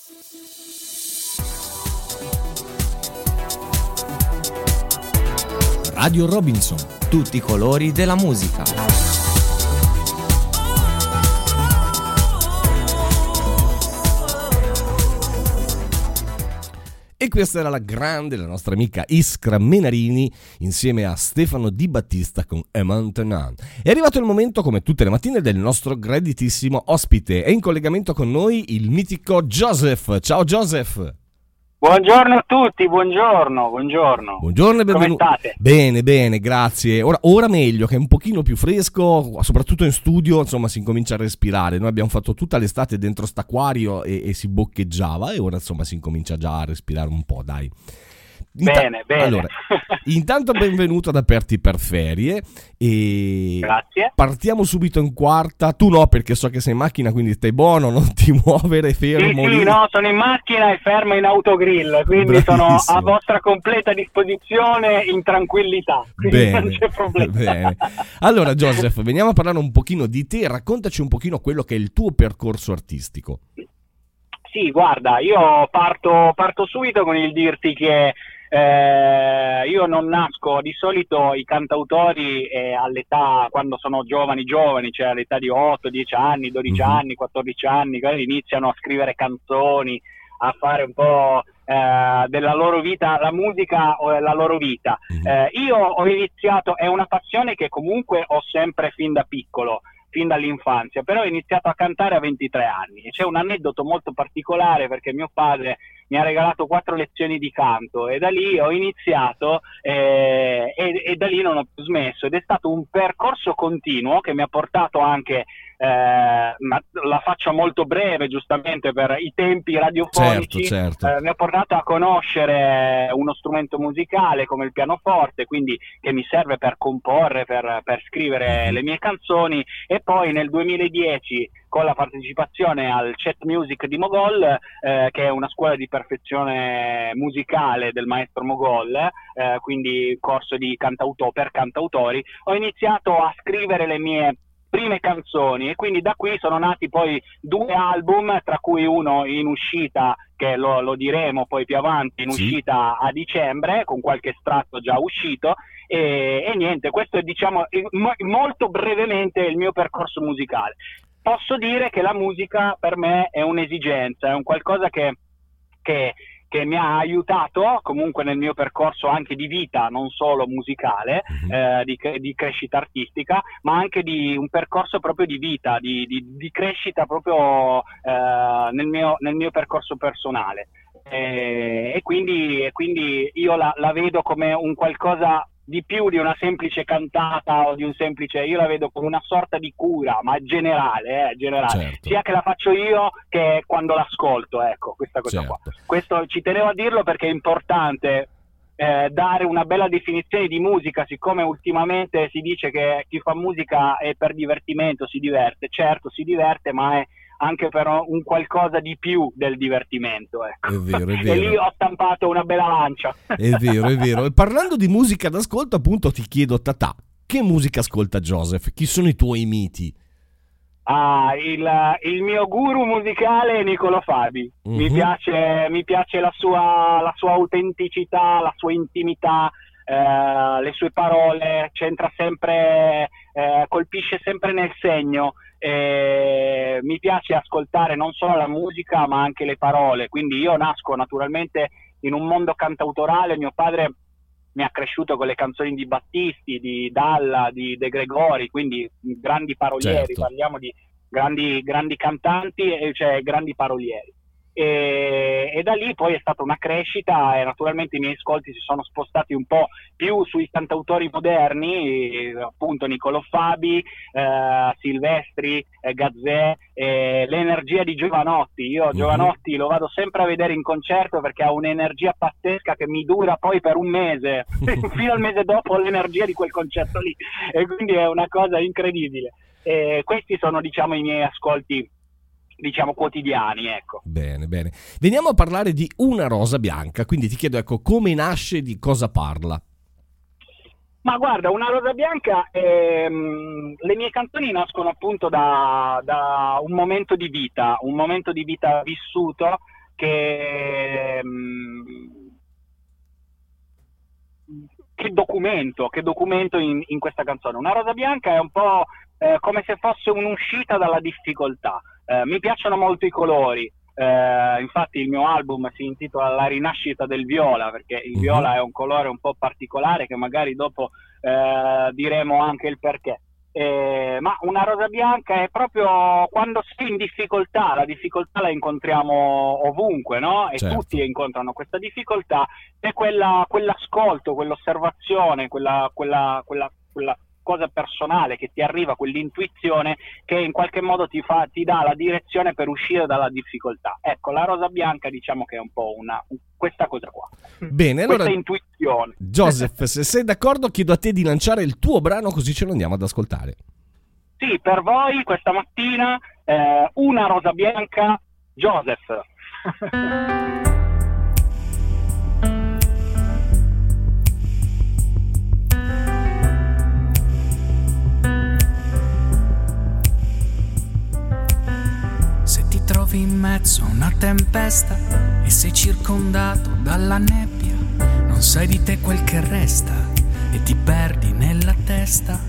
Radio Robinson, tutti i colori della musica. E questa era la nostra amica Iskra Menarini insieme a Stefano Di Battista con E Maintenant. È arrivato il momento, come tutte le mattine, del nostro graditissimo ospite. È in collegamento con noi il mitico Joseph. Ciao Joseph! Buongiorno a tutti, buongiorno. Buongiorno e benvenuto. Come state? Bene, grazie. Ora meglio, che è un pochino più fresco, soprattutto in studio, insomma, si incomincia a respirare. Noi abbiamo fatto tutta l'estate dentro st'acquario e si boccheggiava, e ora insomma si incomincia già a respirare un po', dai. Bene. Allora, intanto benvenuto ad Aperti per Ferie e grazie. Partiamo subito in quarta. Tu no, perché so che sei in macchina, quindi stai buono, non ti muovere, fermo. Sì, no, sono in macchina e fermo in autogrill, quindi bravissimo. Sono a vostra completa disposizione in tranquillità, quindi non c'è problema. Bene. Allora Joseph, veniamo a parlare un pochino di te, raccontaci un pochino quello che è il tuo percorso artistico. Sì, guarda, io parto subito con il dirti che io non nasco, di solito i cantautori all'età, quando sono giovani, cioè all'età di 8, 10 anni, 12 anni, 14 anni, iniziano a scrivere canzoni, a fare un po' della loro vita, la musica o la loro vita. Io ho iniziato, è una passione che comunque ho sempre fin da piccolo, fin dall'infanzia, però ho iniziato a cantare a 23 anni e c'è un aneddoto molto particolare perché mio padre mi ha regalato 4 lezioni di canto e da lì ho iniziato e da lì non ho più smesso, ed è stato un percorso continuo che mi ha portato anche, ma la faccio molto breve giustamente per i tempi radiofonici, certo. Mi ha portato a conoscere uno strumento musicale come il pianoforte, quindi che mi serve per comporre, per scrivere le mie canzoni, e poi nel 2010 con la partecipazione al Chat Music di Mogol, che è una scuola di perfezione musicale del maestro Mogol, quindi corso di per cantautori, ho iniziato a scrivere le mie prime canzoni e quindi da qui sono nati poi 2 album, tra cui uno in uscita, che lo diremo poi più avanti, in uscita a dicembre, con qualche estratto già uscito, e niente, questo è, diciamo, molto brevemente il mio percorso musicale. Posso dire che la musica per me è un'esigenza, è un qualcosa che mi ha aiutato comunque nel mio percorso anche di vita, non solo musicale, di crescita artistica, ma anche di un percorso proprio di vita, di crescita proprio nel mio percorso personale. E quindi io la vedo come un qualcosa di più di una semplice cantata o di un semplice, io la vedo come una sorta di cura, ma generale, Certo. sia che la faccio io che quando l'ascolto, ecco, questa cosa qua. Questo ci tenevo a dirlo perché è importante dare una bella definizione di musica, siccome ultimamente si dice che chi fa musica è per divertimento, si diverte, certo si diverte, ma è anche per un qualcosa di più del divertimento, ecco. È vero. E lì ho stampato una bella lancia. È vero. E parlando di musica d'ascolto, appunto, ti chiedo, Tatà, che musica ascolta Joseph? Chi sono i tuoi miti? Il mio guru musicale è Nicolò Fabi. Mi piace la sua autenticità, la sua intimità, le sue parole, c'entra sempre, colpisce sempre nel segno. Mi piace ascoltare non solo la musica ma anche le parole, quindi io nasco naturalmente in un mondo cantautorale. Mio padre mi ha cresciuto con le canzoni di Battisti, di Dalla, di De Gregori, quindi grandi parolieri, certo. Parliamo di grandi cantanti, cioè grandi parolieri. E da lì poi è stata una crescita e naturalmente i miei ascolti si sono spostati un po' più sui cantautori moderni, appunto Nicolò Fabi, Silvestri, Gazzè, l'energia di Giovanotti. Io Giovanotti lo vado sempre a vedere in concerto perché ha un'energia pazzesca che mi dura poi per un mese, fino al mese dopo l'energia di quel concerto lì, e quindi è una cosa incredibile. Questi sono, diciamo, i miei ascolti, diciamo, quotidiani, ecco. Bene. Veniamo a parlare di Una rosa bianca, quindi ti chiedo, ecco, come nasce, di cosa parla? Ma guarda, Una rosa bianca, le mie canzoni nascono appunto da un momento di vita vissuto, che documento in questa canzone. Una rosa bianca è un po' come se fosse un'uscita dalla difficoltà. Mi piacciono molto i colori, infatti il mio album si intitola La rinascita del viola, perché il viola è un colore un po' particolare che magari dopo diremo anche il perché. Ma una rosa bianca è proprio quando sei in difficoltà, la difficoltà la incontriamo ovunque, no? E certo, tutti incontrano questa difficoltà, è quell'ascolto, quell'osservazione, quella cosa personale che ti arriva, quell'intuizione che in qualche modo ti dà la direzione per uscire dalla difficoltà. Ecco, la rosa bianca diciamo che è un po' questa cosa qua. Bene, allora, questa intuizione. Joseph, se sei d'accordo chiedo a te di lanciare il tuo brano, così ce lo andiamo ad ascoltare. Sì, per voi questa mattina una rosa bianca, Joseph. Se ti trovi in mezzo a una tempesta e sei circondato dalla nebbia, non sai di te quel che resta e ti perdi nella testa.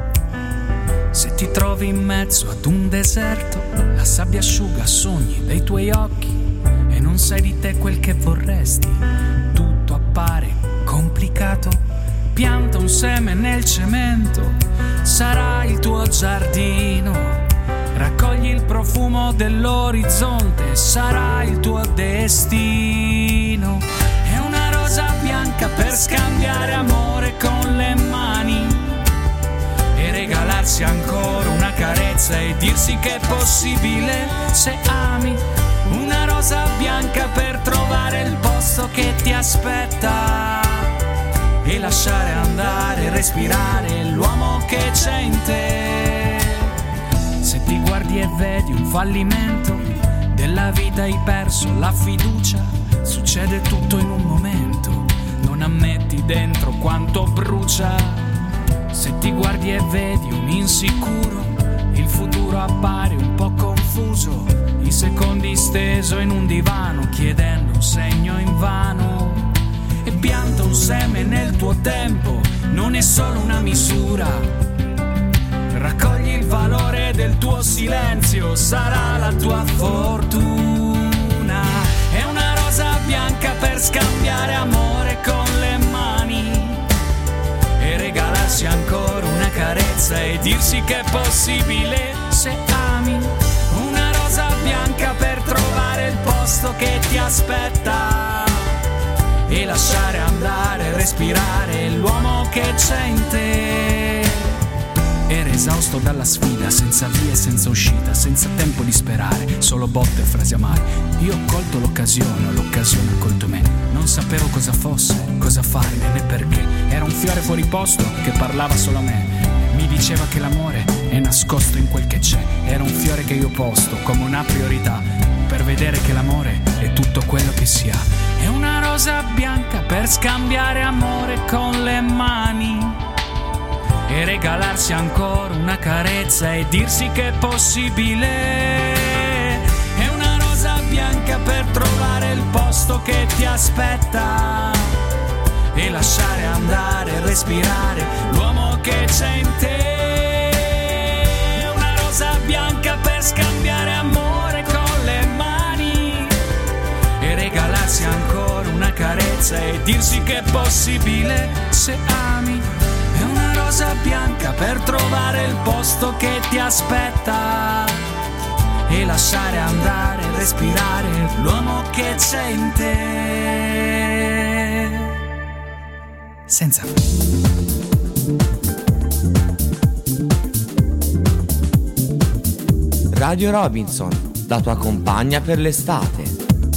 Se ti trovi in mezzo ad un deserto, la sabbia asciuga sogni dei tuoi occhi e non sai di te quel che vorresti, tutto appare complicato. Pianta un seme nel cemento, sarà il tuo giardino. Raccogli il profumo dell'orizzonte, sarà il tuo destino. È una rosa bianca per scambiare amore con le mani e regalarsi ancora una carezza e dirsi che è possibile se ami. Una rosa bianca per trovare il posto che ti aspetta e lasciare andare, respirare l'uomo che c'è in te. Se ti guardi e vedi un fallimento della vita, hai perso la fiducia, succede tutto in un momento, non ammetti dentro quanto brucia. Se ti guardi e vedi un insicuro, il futuro appare un po' confuso, i secondi steso in un divano chiedendo un segno invano. E pianta un seme nel tuo tempo, non è solo una misura. Raccogli il valore del tuo silenzio, sarà la tua fortuna. È una rosa bianca per scambiare amore con le mani e regalarsi ancora una carezza e dirsi che è possibile se ami. Una rosa bianca per trovare il posto che ti aspetta e lasciare andare, respirare l'uomo che c'è in te. Era esausto dalla sfida, senza via e senza uscita, senza tempo di sperare, solo botte e frasi amare. Io ho colto l'occasione ha colto me. Non sapevo cosa fosse, cosa fare né perché. Era un fiore fuori posto che parlava solo a me. Mi diceva che l'amore è nascosto in quel che c'è. Era un fiore che io posto come una priorità per vedere che l'amore è tutto quello che si ha. È una rosa bianca per scambiare amore con le mani e regalarsi ancora una carezza e dirsi che è possibile. È una rosa bianca per trovare il posto che ti aspetta e lasciare andare, respirare l'uomo che c'è in te. È una rosa bianca per scambiare amore con le mani e regalarsi ancora una carezza e dirsi che è possibile se ami. È una rosa bianca per trovare il posto che ti aspetta e lasciare andare, respirare l'uomo che c'è in te. Senza Radio Robinson, la tua compagna per l'estate.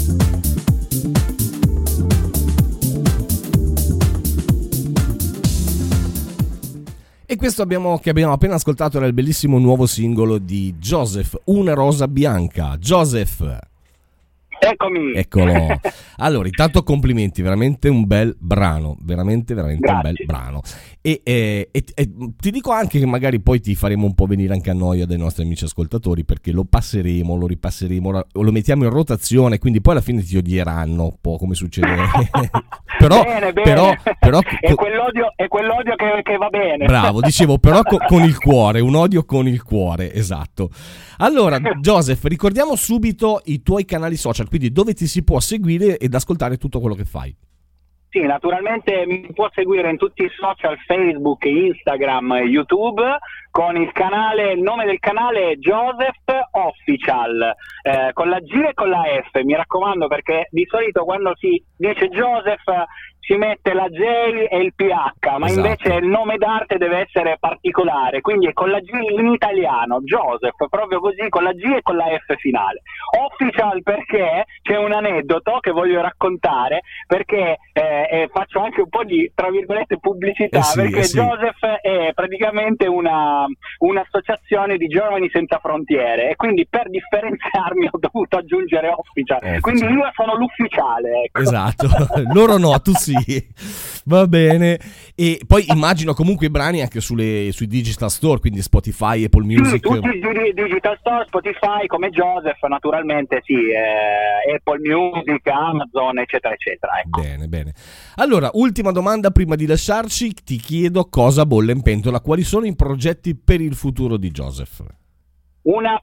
E questo che abbiamo appena ascoltato era il bellissimo nuovo singolo di Joseph, Una rosa bianca. Joseph. È Eccomi. Eccolo. Allora, intanto complimenti, veramente un bel brano, veramente un bel brano. E ti dico anche che magari poi ti faremo un po' venire anche a noia dai nostri amici ascoltatori, perché lo passeremo, lo ripasseremo, lo mettiamo in rotazione, quindi poi alla fine ti odieranno un po' come succede. Bene. però è quell'odio che va bene. Bravo, dicevo, però con il cuore, un odio con il cuore, esatto. Allora, Joseph, ricordiamo subito i tuoi canali social, quindi dove ti si può seguire ed ascoltare tutto quello che fai. Sì, naturalmente mi può seguire in tutti i social, Facebook, Instagram, YouTube, con il nome del canale Joseph Official, con la G e con la F, mi raccomando, perché di solito quando si dice Joseph si mette la J e il PH, ma esatto. Invece il nome d'arte deve essere particolare, quindi è con la G in italiano, Joseph, proprio così, con la G e con la F finale. Official perché c'è un aneddoto che voglio raccontare, perché faccio anche un po' di, tra virgolette, pubblicità, perché Joseph è praticamente un'associazione di giovani senza frontiere, e quindi per differenziarmi ho dovuto aggiungere Official. Quindi io sono l'ufficiale, ecco. Esatto, loro no, tu sì. Va bene. E poi immagino comunque i brani anche sui digital store, quindi Spotify, Apple Music. Sì, tutti i digital store, Spotify come Joseph, naturalmente sì, Apple Music, Amazon, eccetera eccetera, ecco. Bene. Allora, ultima domanda prima di lasciarci, ti chiedo cosa bolle in pentola, quali sono i progetti per il futuro di Joseph? Una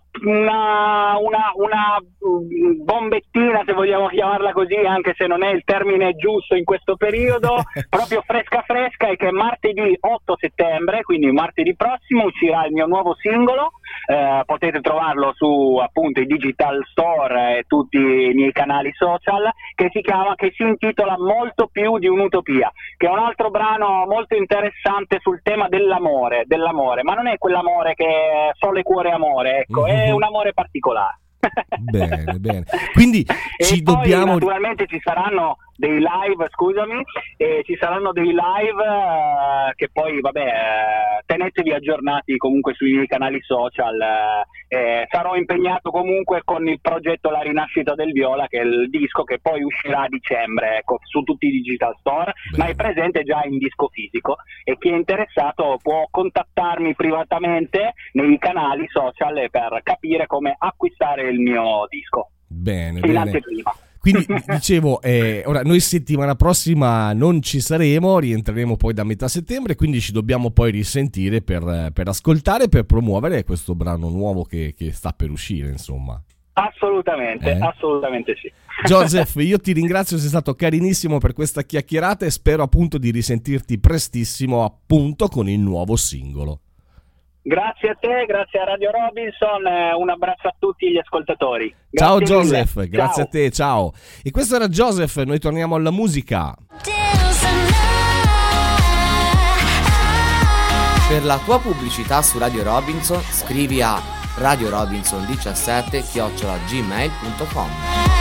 bombettina, se vogliamo chiamarla così, anche se non è il termine giusto in questo periodo, proprio fresca, è che martedì 8 settembre, quindi martedì prossimo, uscirà il mio nuovo singolo. Potete trovarlo su appunto i digital store e tutti i miei canali social, che si intitola Molto più di un'utopia, che è un altro brano molto interessante sul tema dell'amore, ma non è quell'amore che è sole, cuore, amore, ecco, è un amore particolare. Bene. Quindi naturalmente ci saranno dei live, che poi tenetevi aggiornati comunque sui miei canali social. Sarò impegnato comunque con il progetto La Rinascita del Viola, che è il disco che poi uscirà a dicembre, ecco, su tutti i digital store. Ma è presente già in disco fisico, e chi è interessato può contattarmi privatamente nei canali social per capire come acquistare il mio disco. Bene. Quindi dicevo, ora noi settimana prossima non ci saremo, rientreremo poi da metà settembre, quindi ci dobbiamo poi risentire per ascoltare, per promuovere questo brano nuovo che sta per uscire, insomma. Assolutamente sì. Joseph, io ti ringrazio, sei stato carinissimo per questa chiacchierata e spero appunto di risentirti prestissimo appunto con il nuovo singolo. Grazie a te, grazie a Radio Robinson, un abbraccio a tutti gli ascoltatori. Ciao Grazie Joseph, mille. Grazie Ciao. a te, ciao. E questo era Joseph, noi torniamo alla musica. Per la tua pubblicità su Radio Robinson scrivi a radiorobinson17@gmail.com.